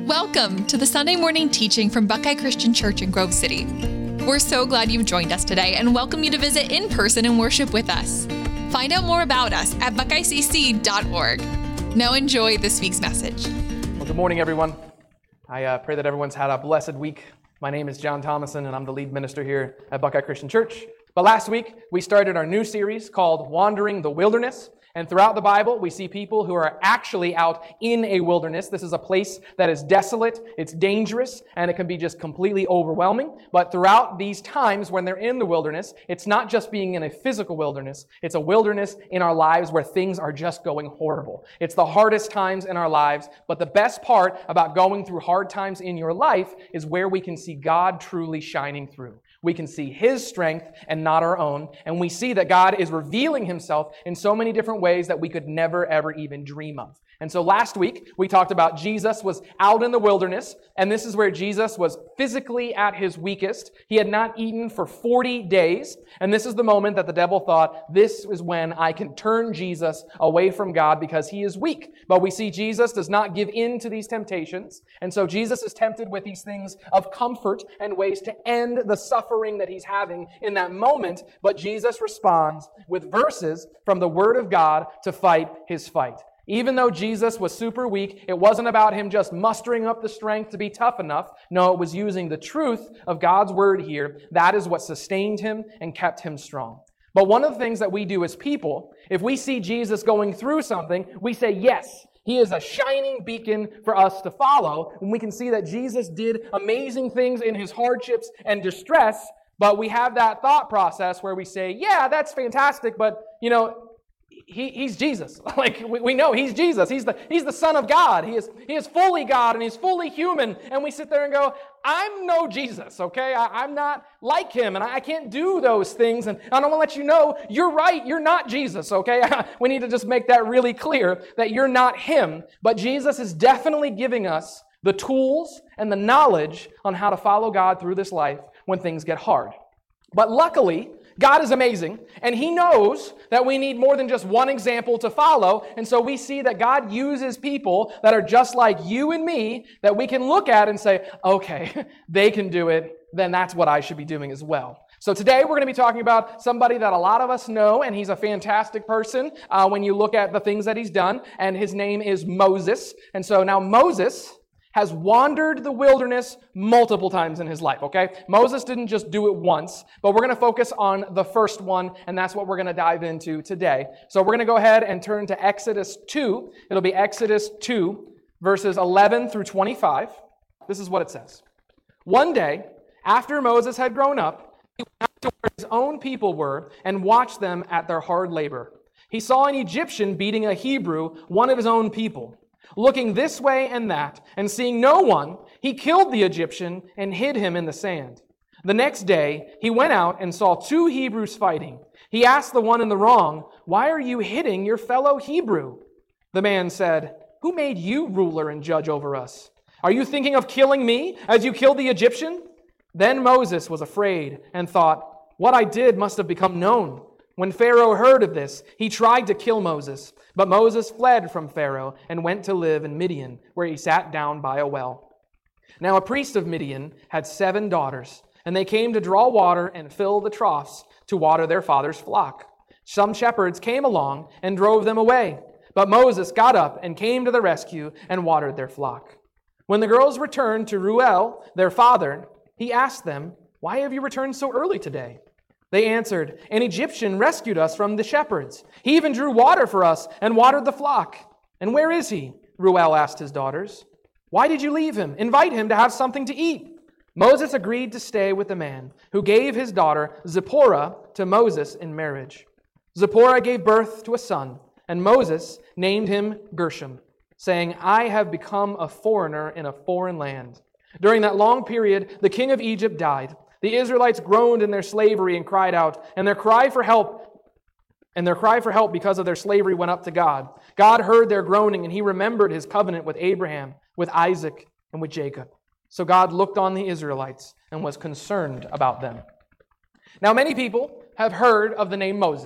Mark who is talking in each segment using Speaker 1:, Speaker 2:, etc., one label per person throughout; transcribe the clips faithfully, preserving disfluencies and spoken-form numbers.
Speaker 1: Welcome to the Sunday morning teaching from Buckeye Christian Church in Grove City. We're so glad you've joined us today and welcome you to visit in person and worship with us. Find out more about us at buckeye c c dot org. Now enjoy this week's message.
Speaker 2: Well, good morning, everyone. I uh, pray that everyone's had a blessed week. My name is John Thomason, and I'm the lead minister here at Buckeye Christian Church. But last week, we started our new series called Wandering the Wilderness. And throughout the Bible, we see people who are actually out in a wilderness. This is a place that is desolate, it's dangerous, and it can be just completely overwhelming. But throughout these times when they're in the wilderness, it's not just being in a physical wilderness. It's a wilderness in our lives where things are just going horrible. It's the hardest times in our lives. But the best part about going through hard times in your life is where we can see God truly shining through. We can see His strength and not our own. And we see that God is revealing Himself in so many different ways that we could never, ever even dream of. And so last week, we talked about Jesus was out in the wilderness, and this is where Jesus was physically at his weakest. He had not eaten for forty days, and this is the moment that the devil thought, this is when I can turn Jesus away from God because he is weak. But we see Jesus does not give in to these temptations, and so Jesus is tempted with these things of comfort and ways to end the suffering that he's having in that moment, but Jesus responds with verses from the Word of God to fight his fight. Even though Jesus was super weak, it wasn't about him just mustering up the strength to be tough enough. No, it was using the truth of God's word here. That is what sustained him and kept him strong. But one of the things that we do as people, if we see Jesus going through something, we say, yes, he is a shining beacon for us to follow. And we can see that Jesus did amazing things in his hardships and distress. But we have that thought process where we say, yeah, that's fantastic, but, you know, He, he's Jesus. Like we, we know he's Jesus. He's the he's the Son of God. He is he is fully God and he's fully human. And we sit there and go, I'm no Jesus, okay? I, I'm not like him and I, I can't do those things. And I don't want to let you know, you're right, you're not Jesus, okay? We need to just make that really clear that you're not him. But Jesus is definitely giving us the tools and the knowledge on how to follow God through this life when things get hard. But luckily, God is amazing, and He knows that we need more than just one example to follow, and so we see that God uses people that are just like you and me that we can look at and say, okay, they can do it, then that's what I should be doing as well. So today we're going to be talking about somebody that a lot of us know, and he's a fantastic person uh, when you look at the things that he's done, and his name is Moses. And so now Moses has wandered the wilderness multiple times in his life, okay? Moses didn't just do it once, but we're going to focus on the first one, and that's what we're going to dive into today. So we're going to go ahead and turn to Exodus two. It'll be Exodus two, verses eleven through twenty-five. This is what it says. One day, after Moses had grown up, he went out to where his own people were and watched them at their hard labor. He saw an Egyptian beating a Hebrew, one of his own people. Looking this way and that, and seeing no one, he killed the Egyptian and hid him in the sand. The next day, he went out and saw two Hebrews fighting. He asked the one in the wrong, "Why are you hitting your fellow Hebrew?" The man said, "Who made you ruler and judge over us? Are you thinking of killing me as you killed the Egyptian?" Then Moses was afraid and thought, "What I did must have become known." When Pharaoh heard of this, he tried to kill Moses. But Moses fled from Pharaoh and went to live in Midian, where he sat down by a well. Now a priest of Midian had seven daughters, and they came to draw water and fill the troughs to water their father's flock. Some shepherds came along and drove them away. But Moses got up and came to the rescue and watered their flock. When the girls returned to Reuel, their father, he asked them, "Why have you returned so early today?" They answered, "An Egyptian rescued us from the shepherds. He even drew water for us and watered the flock." "And where is he?" Reuel asked his daughters. "Why did you leave him? Invite him to have something to eat." Moses agreed to stay with the man, who gave his daughter Zipporah to Moses in marriage. Zipporah gave birth to a son, and Moses named him Gershom, saying, "I have become a foreigner in a foreign land." During that long period, the king of Egypt died. The Israelites groaned in their slavery and cried out, and their cry for help, and their cry for help because of their slavery went up to God. God heard their groaning, and He remembered His covenant with Abraham, with Isaac, and with Jacob. So God looked on the Israelites and was concerned about them. Now many people have heard of the name Moses.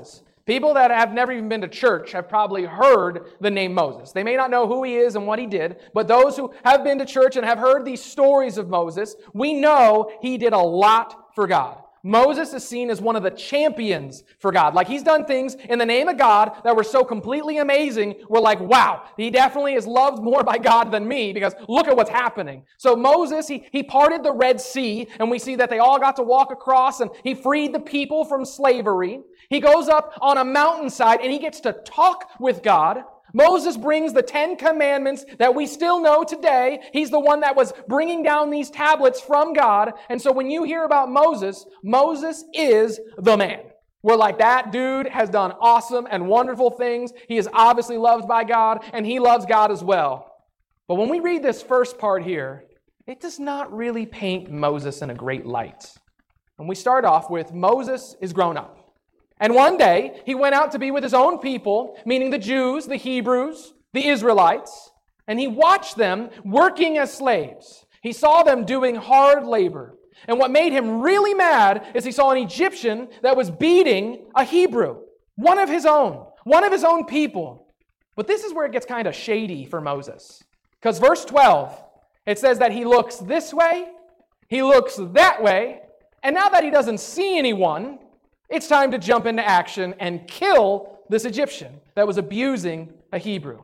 Speaker 2: People that have never even been to church have probably heard the name Moses. They may not know who he is and what he did, but those who have been to church and have heard these stories of Moses, we know he did a lot for God. Moses is seen as one of the champions for God. Like he's done things in the name of God that were so completely amazing. We're like, wow, he definitely is loved more by God than me because look at what's happening. So Moses, he, he parted the Red Sea and we see that they all got to walk across and he freed the people from slavery. He goes up on a mountainside and he gets to talk with God. Moses brings the Ten Commandments that we still know today. He's the one that was bringing down these tablets from God. And so when you hear about Moses, Moses is the man. We're like, that dude has done awesome and wonderful things. He is obviously loved by God, and he loves God as well. But when we read this first part here, it does not really paint Moses in a great light. And we start off with Moses is grown up. And one day, he went out to be with his own people, meaning the Jews, the Hebrews, the Israelites, and he watched them working as slaves. He saw them doing hard labor. And what made him really mad is he saw an Egyptian that was beating a Hebrew, one of his own, one of his own people. But this is where it gets kind of shady for Moses. Because verse twelve, it says that he looks this way, he looks that way, and now that he doesn't see anyone, it's time to jump into action and kill this Egyptian that was abusing a Hebrew.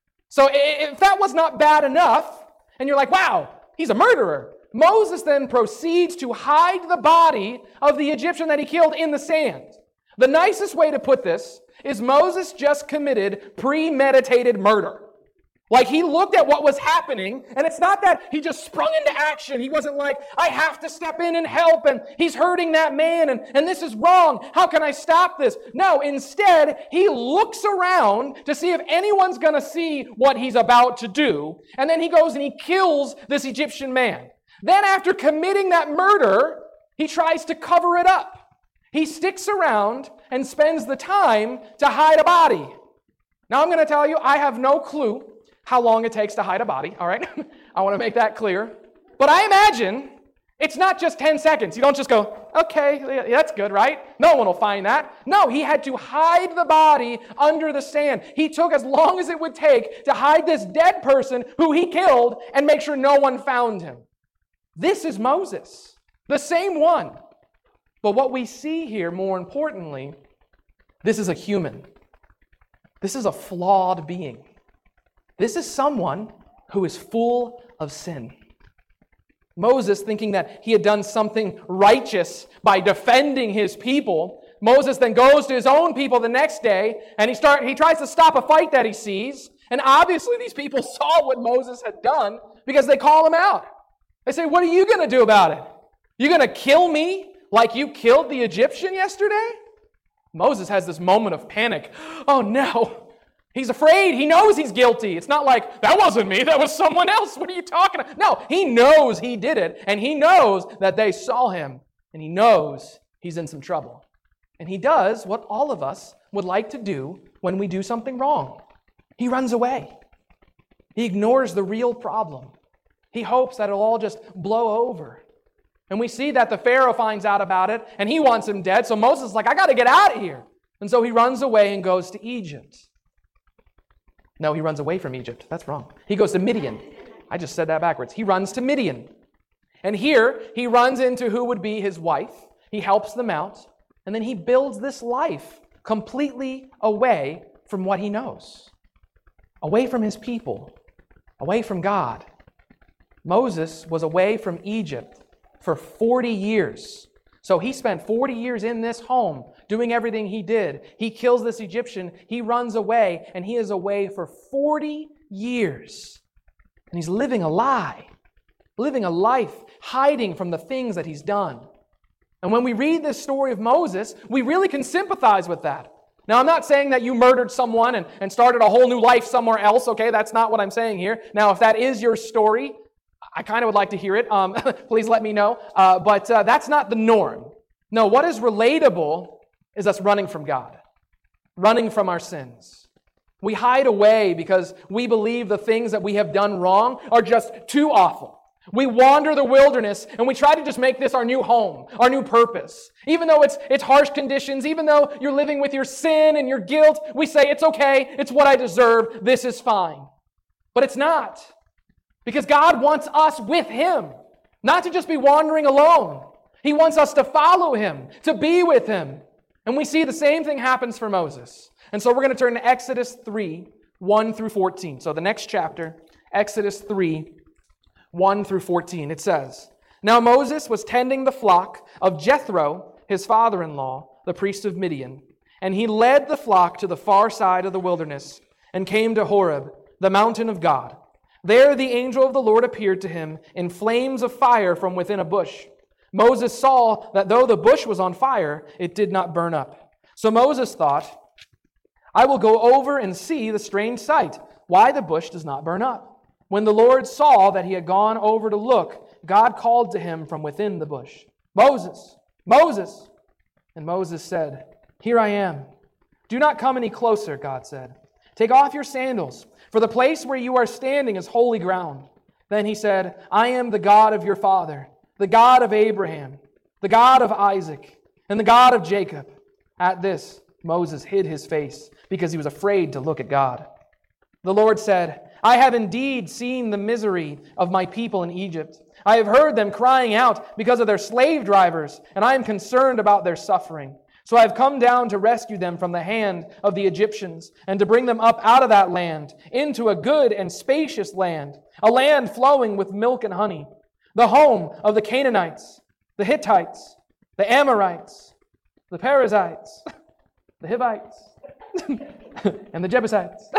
Speaker 2: So if that was not bad enough, and you're like, wow, he's a murderer, Moses then proceeds to hide the body of the Egyptian that he killed in the sand. The nicest way to put this is Moses just committed premeditated murder. Like he looked at what was happening, and it's not that he just sprung into action. He wasn't like, I have to step in and help, and he's hurting that man, and, and this is wrong. How can I stop this? No, instead, he looks around to see if anyone's going to see what he's about to do, and then he goes and he kills this Egyptian man. Then after committing that murder, he tries to cover it up. He sticks around and spends the time to hide a body. Now I'm going to tell you, I have no clue how long it takes to hide a body, all right? I want to make that clear. But I imagine it's not just ten seconds. You don't just go, okay, yeah, that's good, right? No one will find that. No, he had to hide the body under the sand. He took as long as it would take to hide this dead person who he killed and make sure no one found him. This is Moses, the same one. But what we see here, more importantly, this is a human. This is a flawed being. This is someone who is full of sin. Moses, thinking that he had done something righteous by defending his people, Moses then goes to his own people the next day, and he start he tries to stop a fight that he sees. And obviously these people saw what Moses had done because they call him out. They say, what are you going to do about it? You going to kill me like you killed the Egyptian yesterday? Moses has this moment of panic. Oh no. He's afraid. He knows he's guilty. It's not like, that wasn't me, that was someone else. What are you talking about? No, he knows he did it, and he knows that they saw him, and he knows he's in some trouble. And he does what all of us would like to do when we do something wrong. He runs away. He ignores the real problem. He hopes that it'll all just blow over. And we see that the Pharaoh finds out about it, and he wants him dead, so Moses is like, I got to get out of here. And so he runs away and goes to Egypt. No, he runs away from Egypt. That's wrong. He goes to Midian. I just said that backwards. He runs to Midian. And here, he runs into who would be his wife. He helps them out. And then he builds this life completely away from what he knows. Away from his people. Away from God. Moses was away from Egypt for forty years. So he spent forty years in this home doing everything he did. He kills this Egyptian. He runs away, and he is away for forty years. And he's living a lie, living a life, hiding from the things that he's done. And when we read this story of Moses, we really can sympathize with that. Now, I'm not saying that you murdered someone and, and started a whole new life somewhere else, okay? That's not what I'm saying here. Now, if that is your story, I kind of would like to hear it. Um, please let me know. Uh, but uh, that's not the norm. No, what is relatable is us running from God, running from our sins. We hide away because we believe the things that we have done wrong are just too awful. We wander the wilderness and we try to just make this our new home, our new purpose. Even though it's, it's harsh conditions, even though you're living with your sin and your guilt, we say, it's okay, it's what I deserve, this is fine. But it's not. Because God wants us with Him, not to just be wandering alone. He wants us to follow Him, to be with Him. And we see the same thing happens for Moses. And so we're going to turn to Exodus three, one through fourteen. So the next chapter, Exodus three, one through fourteen. It says, "Now Moses was tending the flock of Jethro, his father-in-law, the priest of Midian. And he led the flock to the far side of the wilderness and came to Horeb, the mountain of God. There the angel of the Lord appeared to him in flames of fire from within a bush. Moses saw that though the bush was on fire, it did not burn up. So Moses thought, I will go over and see the strange sight, why the bush does not burn up. When the Lord saw that he had gone over to look, God called to him from within the bush, Moses, Moses. And Moses said, Here I am. Do not come any closer, God said. Take off your sandals, for the place where you are standing is holy ground. Then he said, I am the God of your father, the God of Abraham, the God of Isaac, and the God of Jacob. At this, Moses hid his face because he was afraid to look at God. The Lord said, I have indeed seen the misery of my people in Egypt. I have heard them crying out because of their slave drivers, and I am concerned about their suffering. So I have come down to rescue them from the hand of the Egyptians and to bring them up out of that land into a good and spacious land, a land flowing with milk and honey, the home of the Canaanites, the Hittites, the Amorites, the Perizzites, the Hivites, and the Jebusites.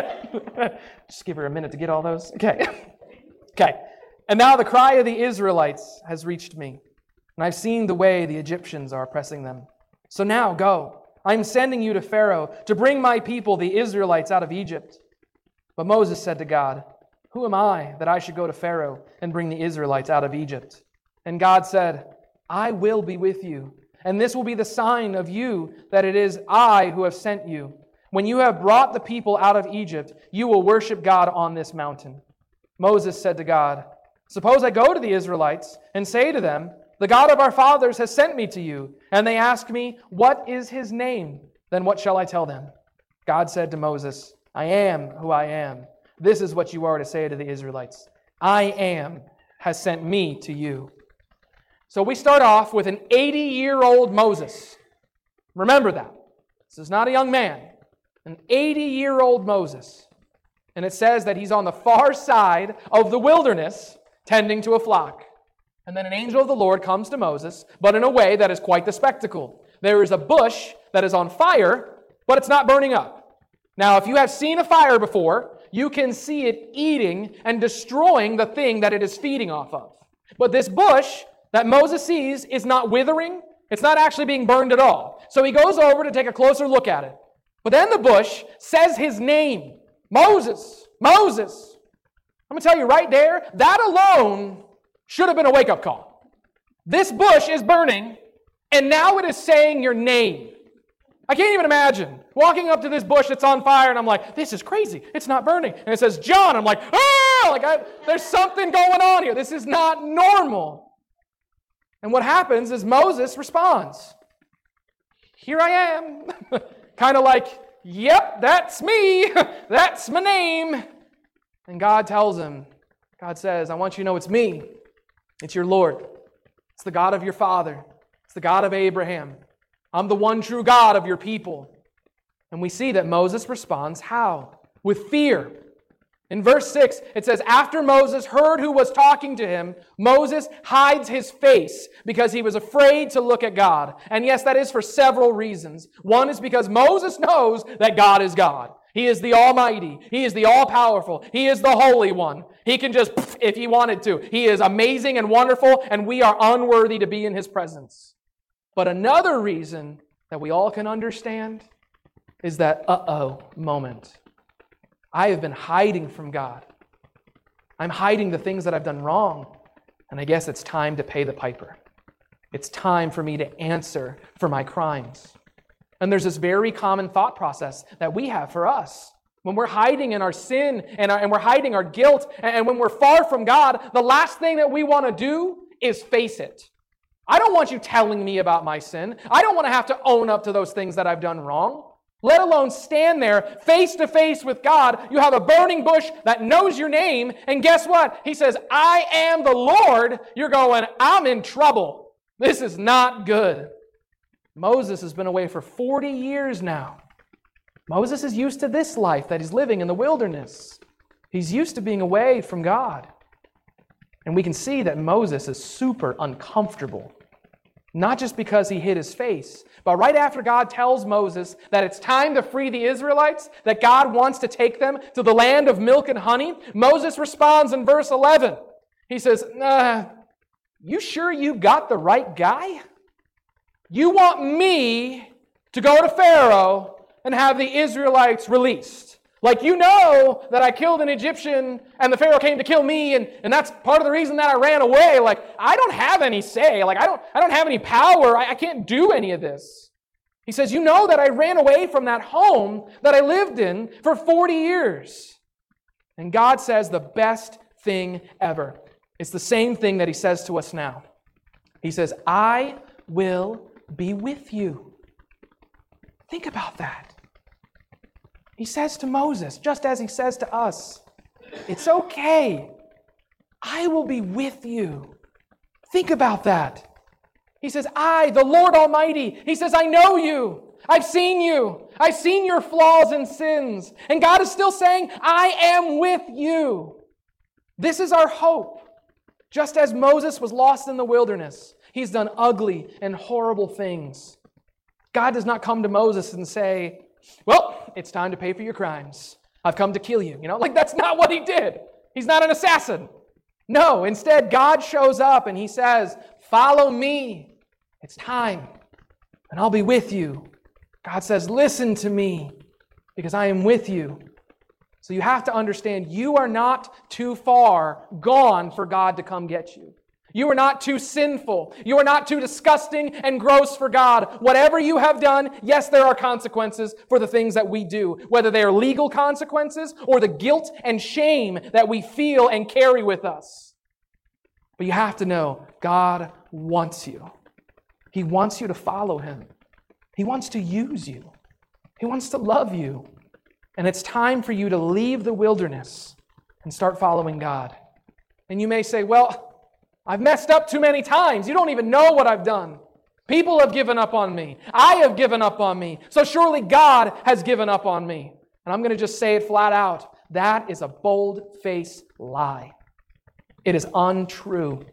Speaker 2: Just give her a minute to get all those. Okay. Okay. And now the cry of the Israelites has reached me, and I've seen the way the Egyptians are oppressing them. So now go. I'm sending you to Pharaoh to bring my people, the Israelites, out of Egypt. But Moses said to God, Who am I that I should go to Pharaoh and bring the Israelites out of Egypt? And God said, I will be with you, and this will be the sign of you that it is I who have sent you. When you have brought the people out of Egypt, you will worship God on this mountain. Moses said to God, Suppose I go to the Israelites and say to them, The God of our fathers has sent me to you. And they ask me, What is his name? Then what shall I tell them? God said to Moses, I am who I am. This is what you are to say to the Israelites. I am has sent me to you. So we start off with an eighty-year-old Moses. Remember that. This is not a young man. An eighty-year-old Moses. And it says that he's on the far side of the wilderness tending to a flock. And then an angel of the Lord comes to Moses, but in a way that is quite the spectacle. There is a bush that is on fire, but it's not burning up. Now, if you have seen a fire before, you can see it eating and destroying the thing that it is feeding off of. But this bush that Moses sees is not withering. It's not actually being burned at all. So he goes over to take a closer look at it. But then the bush says his name, Moses, Moses. I'm going to tell you right there, that alone should have been a wake-up call. This bush is burning, and now it is saying your name. I can't even imagine walking up to this bush that's on fire, and I'm like, this is crazy. It's not burning. And it says, John. I'm like, ah! Like I, there's something going on here. This is not normal. And what happens is Moses responds. Here I am. Kind of like, yep, that's me. That's my name. And God tells him, God says, I want you to know it's me. It's your Lord. It's the God of your father. It's the God of Abraham. I'm the one true God of your people. And we see that Moses responds how? With fear. In verse six, it says, after Moses heard who was talking to him, Moses hides his face because he was afraid to look at God. And yes, that is for several reasons. One is because Moses knows that God is God. He is the Almighty. He is the All-Powerful. He is the Holy One. He can just, if he wanted to. He is amazing and wonderful, and we are unworthy to be in his presence. But another reason that we all can understand is that uh-oh moment. I have been hiding from God. I'm hiding the things that I've done wrong, and I guess it's time to pay the piper. It's time for me to answer for my crimes. And there's this very common thought process that we have for us. when we're hiding in our sin and, our, and we're hiding our guilt, and, and when we're far from God, the last thing that we want to do is face it. I don't want you telling me about my sin. I don't want to have to own up to those things that I've done wrong. Let alone stand there face to face with God. You have a burning bush that knows your name, and guess what? He says, I am the Lord. You're going, I'm in trouble. This is not good. Moses has been away for forty years now. Moses is used to this life that he's living in the wilderness. He's used to being away from God. And we can see that Moses is super uncomfortable. Not just because he hid his face, but right after God tells Moses that it's time to free the Israelites, that God wants to take them to the land of milk and honey, Moses responds in verse eleven. He says, uh, you sure you got the right guy? You want me to go to Pharaoh and have the Israelites released? Like, you know that I killed an Egyptian and the Pharaoh came to kill me, and, and that's part of the reason that I ran away. Like, I don't have any say. Like, I don't, I don't have any power. I, I can't do any of this. He says, you know that I ran away from that home that I lived in for forty years. And God says the best thing ever. It's the same thing that he says to us now. He says, I will be with you. Think about that. He says to Moses, just as he says to us, it's okay. I will be with you. Think about that. He says, I, the Lord Almighty, he says, I know you. I've seen you. I've seen your flaws and sins. And God is still saying, I am with you. This is our hope. Just as Moses was lost in the wilderness, he's done ugly and horrible things. God does not come to Moses and say, well, it's time to pay for your crimes. I've come to kill you. You know, like that's not what he did. He's not an assassin. No, instead, God shows up and he says, follow me. It's time, and I'll be with you. God says, listen to me because I am with you. So you have to understand you are not too far gone for God to come get you. You are not too sinful. You are not too disgusting and gross for God. Whatever you have done, yes, there are consequences for the things that we do, whether they are legal consequences or the guilt and shame that we feel and carry with us. But you have to know God wants you. He wants you to follow him. He wants to use you. He wants to love you. And it's time for you to leave the wilderness and start following God. And you may say, well, I've messed up too many times. You don't even know what I've done. People have given up on me. I have given up on me. So surely God has given up on me. And I'm going to just say it flat out. That is a bold-faced lie. It is untrue.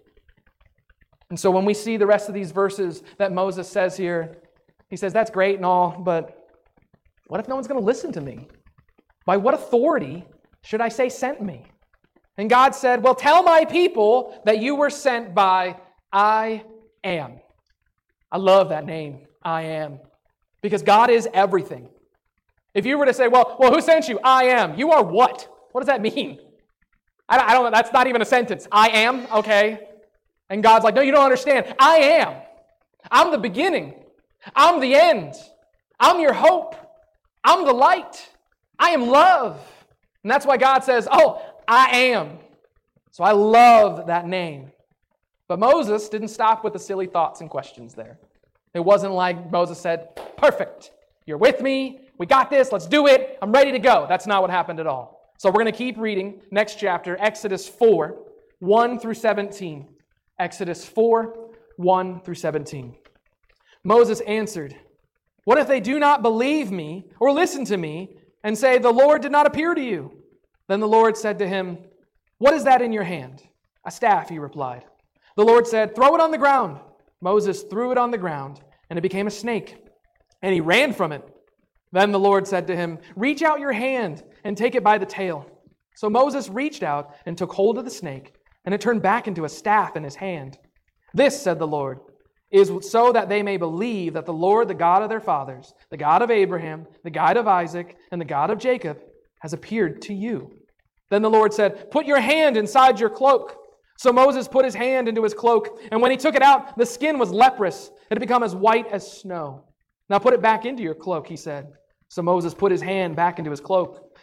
Speaker 2: And so when we see the rest of these verses that Moses says here, he says, that's great and all, but what if no one's going to listen to me? By what authority should I say sent me? And God said, well, tell my people that you were sent by I am. I love that name, I am. Because God is everything. If you were to say, well, well, who sent you? I am. You are what? What does that mean? I don't, I don't know. That's not even a sentence. I am, okay. And God's like, no, you don't understand. I am. I'm the beginning. I'm the end. I'm your hope. I'm the light. I am love. And that's why God says, oh, I am. So I love that name. But Moses didn't stop with the silly thoughts and questions there. It wasn't like Moses said, perfect. You're with me. We got this. Let's do it. I'm ready to go. That's not what happened at all. So we're going to keep reading. Next chapter, Exodus four, one through seventeen. Exodus four, one through seventeen. Moses answered, what if they do not believe me or listen to me and say, the Lord did not appear to you? Then the Lord said to him, what is that in your hand? A staff, he replied. The Lord said, throw it on the ground. Moses threw it on the ground, and it became a snake, and he ran from it. Then the Lord said to him, reach out your hand and take it by the tail. So Moses reached out and took hold of the snake, and it turned back into a staff in his hand. This, said the Lord, is so that they may believe that the Lord, the God of their fathers, the God of Abraham, the God of Isaac, and the God of Jacob, has appeared to you. Then the Lord said, put your hand inside your cloak. So Moses put his hand into his cloak, and when he took it out, the skin was leprous. It had become as white as snow. Now put it back into your cloak, he said. So Moses put his hand back into his cloak,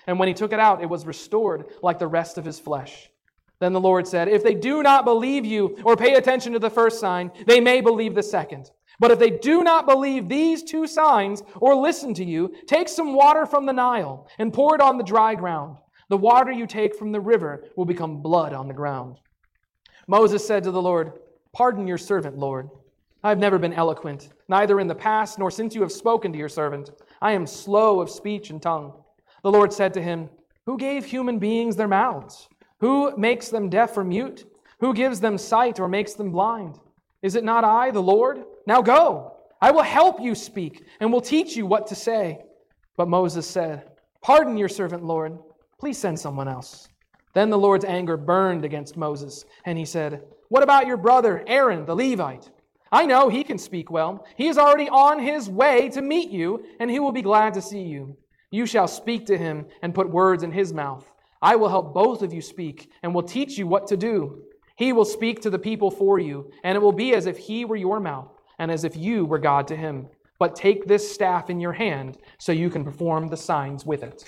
Speaker 2: And when he took it out, it was restored like the rest of his flesh. Then the Lord said, if they do not believe you or pay attention to the first sign, they may believe the second. But if they do not believe these two signs or listen to you, take some water from the Nile and pour it on the dry ground. The water you take from the river will become blood on the ground. Moses said to the Lord, pardon your servant, Lord. I have never been eloquent, neither in the past nor since you have spoken to your servant. I am slow of speech and tongue. The Lord said to him, who gave human beings their mouths? Who makes them deaf or mute? Who gives them sight or makes them blind? Is it not I, the Lord? Now go. I will help you speak and will teach you what to say. But Moses said, pardon your servant, Lord. Please send someone else. Then the Lord's anger burned against Moses, and he said, what about your brother Aaron, the Levite? I know he can speak well. He is already on his way to meet you, and he will be glad to see you. You shall speak to him and put words in his mouth. I will help both of you speak and will teach you what to do. He will speak to the people for you, and it will be as if he were your mouth and as if you were God to him. But take this staff in your hand so you can perform the signs with it.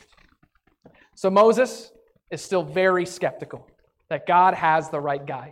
Speaker 2: So Moses is still very skeptical that God has the right guy.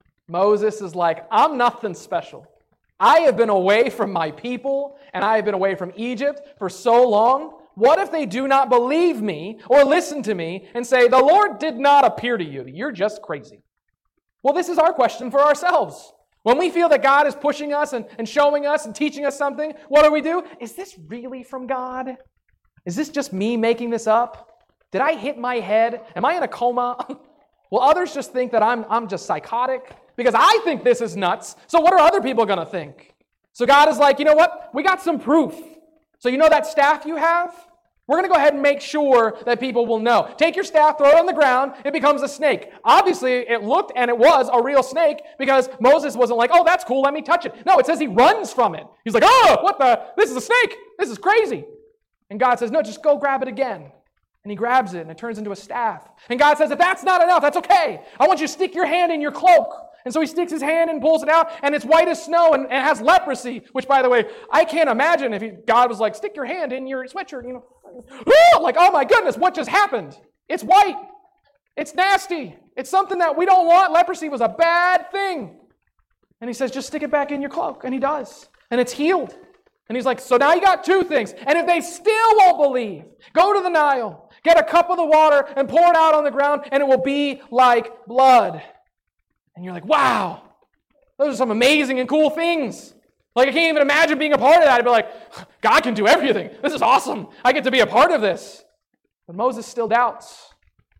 Speaker 2: Moses is like, I'm nothing special. I have been away from my people and I have been away from Egypt for so long. What if they do not believe me or listen to me and say, the Lord did not appear to you? You're just crazy. Well, this is our question for ourselves. When we feel that God is pushing us and, and showing us and teaching us something, what do we do? Is this really from God? Is this just me making this up? Did I hit my head? Am I in a coma? Well, others just think that I'm, I'm just psychotic because I think this is nuts. So what are other people going to think? So God is like, you know what? We got some proof. So you know that staff you have? We're going to go ahead and make sure that people will know. Take your staff, throw it on the ground, it becomes a snake. Obviously, it looked and it was a real snake because Moses wasn't like, oh, that's cool, let me touch it. No, it says he runs from it. He's like, oh, what the? This is a snake. This is crazy. And God says, no, just go grab it again. And he grabs it and it turns into a staff. And God says, if that's not enough, that's okay. I want you to stick your hand in your cloak. And so he sticks his hand and pulls it out, and it's white as snow and, and has leprosy, which, by the way, I can't imagine if he, God was like, stick your hand in your sweatshirt, you know. Oh, like, oh my goodness, what just happened? It's white. It's nasty. It's something that we don't want. Leprosy was a bad thing. And he says, just stick it back in your cloak. And he does. And it's healed. And he's like, so now you got two things. And if they still won't believe, go to the Nile, get a cup of the water and pour it out on the ground, and it will be like blood. And you're like, wow, those are some amazing and cool things. Like, I can't even imagine being a part of that. I'd be like, God can do everything. This is awesome. I get to be a part of this. But Moses still doubts.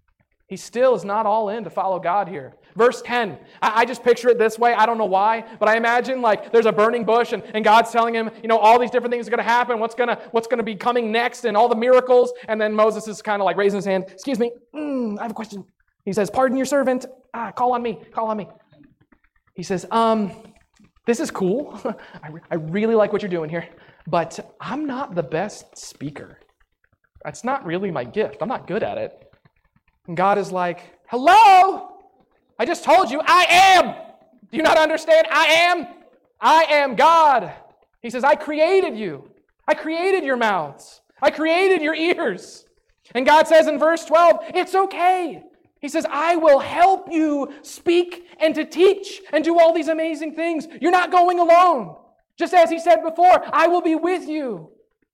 Speaker 2: He still is not all in to follow God here. Verse ten, I, I just picture it this way. I don't know why, but I imagine like there's a burning bush and, and God's telling him, you know, all these different things are going to happen. What's going to what's going to be coming next and all the miracles. And then Moses is kind of like raising his hand. Excuse me, mm, I have a question. He says, pardon your servant. Ah, call on me. Call on me. He says, um, this is cool. I, re- I really like what you're doing here, but I'm not the best speaker. That's not really my gift. I'm not good at it. And God is like, hello? I just told you I am. Do you not understand? I am. I am God. He says, I created you. I created your mouths. I created your ears. And God says in verse twelve, it's okay. He says, I will help you speak and to teach and do all these amazing things. You're not going alone. Just as he said before, I will be with you.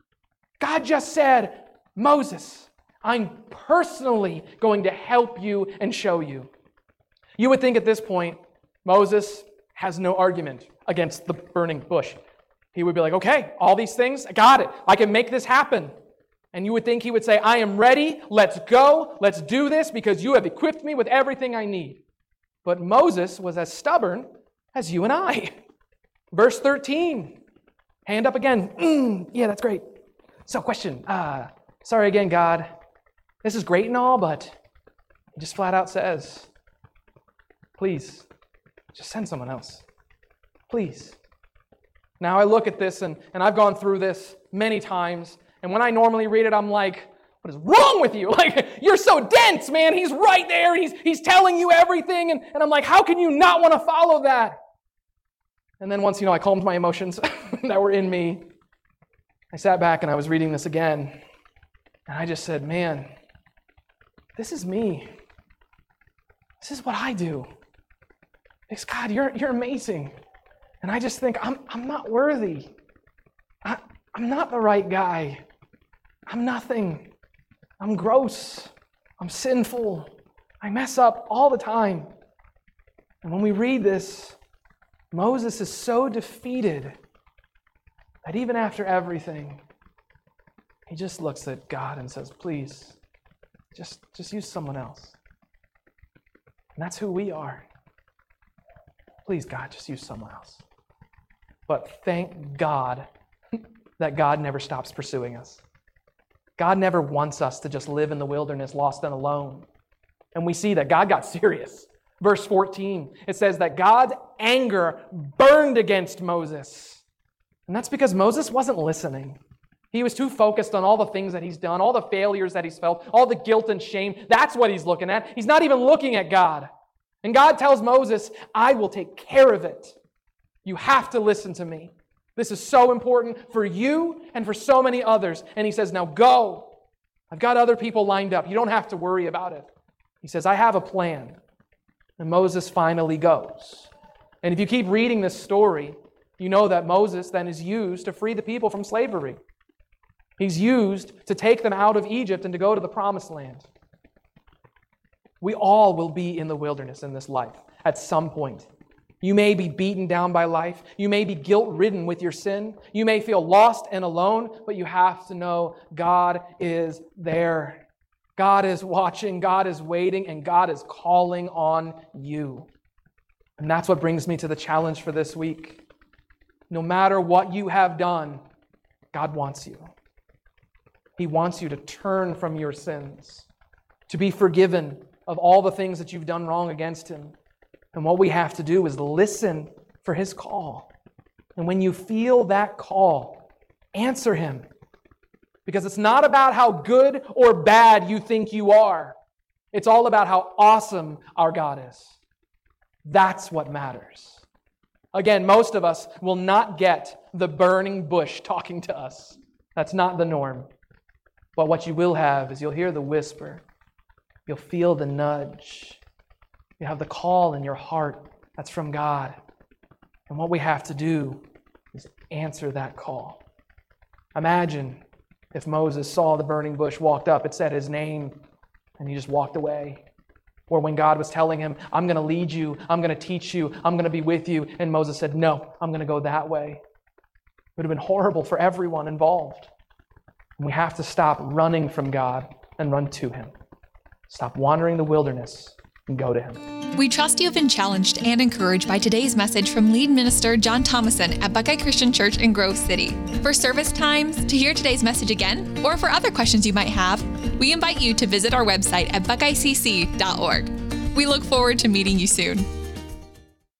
Speaker 2: God just said, Moses, I'm personally going to help you and show you. You would think at this point, Moses has no argument against the burning bush. He would be like, okay, all these things, I got it. I can make this happen. And you would think he would say, I am ready, let's go, let's do this because you have equipped me with everything I need. But Moses was as stubborn as you and I. Verse thirteen, hand up again. Mm, yeah, that's great. So question, uh, sorry again, God. This is great and all, but he just flat out says, please, just send someone else. Please. Now I look at this, and, and I've gone through this many times, and when I normally read it, I'm like, what is wrong with you? Like, you're so dense, man. He's right there. He's, he's telling you everything. And, and I'm like, how can you not want to follow that? And then once, you know, I calmed my emotions that were in me, I sat back and I was reading this again. And I just said, man, this is me. This is what I do. It's God, you're, you're amazing. And I just think, I'm, I'm not worthy. I, I'm not the right guy. I'm nothing. I'm gross. I'm sinful. I mess up all the time. And when we read this, Moses is so defeated that even after everything, he just looks at God and says, please, just, just use someone else. And that's who we are. Please, God, just use someone else. But thank God that God never stops pursuing us. God never wants us to just live in the wilderness, lost and alone. And we see that God got serious. Verse fourteen, it says that God's anger burned against Moses. And that's because Moses wasn't listening. He was too focused on all the things that he's done, all the failures that he's felt, all the guilt and shame. That's what he's looking at. He's not even looking at God. And God tells Moses, I will take care of it. You have to listen to me. This is so important for you and for so many others. And he says, now go. I've got other people lined up. You don't have to worry about it. He says, I have a plan. And Moses finally goes. And if you keep reading this story, you know that Moses then is used to free the people from slavery. He's used to take them out of Egypt and to go to the promised land. We all will be in the wilderness in this life at some point. You may be beaten down by life. You may be guilt-ridden with your sin. You may feel lost and alone, but you have to know God is there. God is watching, God is waiting, and God is calling on you. And that's what brings me to the challenge for this week. No matter what you have done, God wants you. He wants you to turn from your sins, to be forgiven of all the things that you've done wrong against Him. And what we have to do is listen for His call. And when you feel that call, answer Him. Because it's not about how good or bad you think you are. It's all about how awesome our God is. That's what matters. Again, most of us will not get the burning bush talking to us. That's not the norm. But what you will have is you'll hear the whisper. You'll feel the nudge. You have the call in your heart that's from God. And what we have to do is answer that call. Imagine if Moses saw the burning bush, walked up, it said his name, and he just walked away. Or when God was telling him, I'm going to lead you, I'm going to teach you, I'm going to be with you, and Moses said, no, I'm going to go that way. It would have been horrible for everyone involved. And we have to stop running from God and run to Him. Stop wandering the wilderness and go to Him.
Speaker 1: We trust you have been challenged and encouraged by today's message from lead minister John Thomason at Buckeye Christian Church in Grove City. For service times, to hear today's message again, or for other questions you might have, we invite you to visit our website at buckeye c c dot org. We look forward to meeting you soon.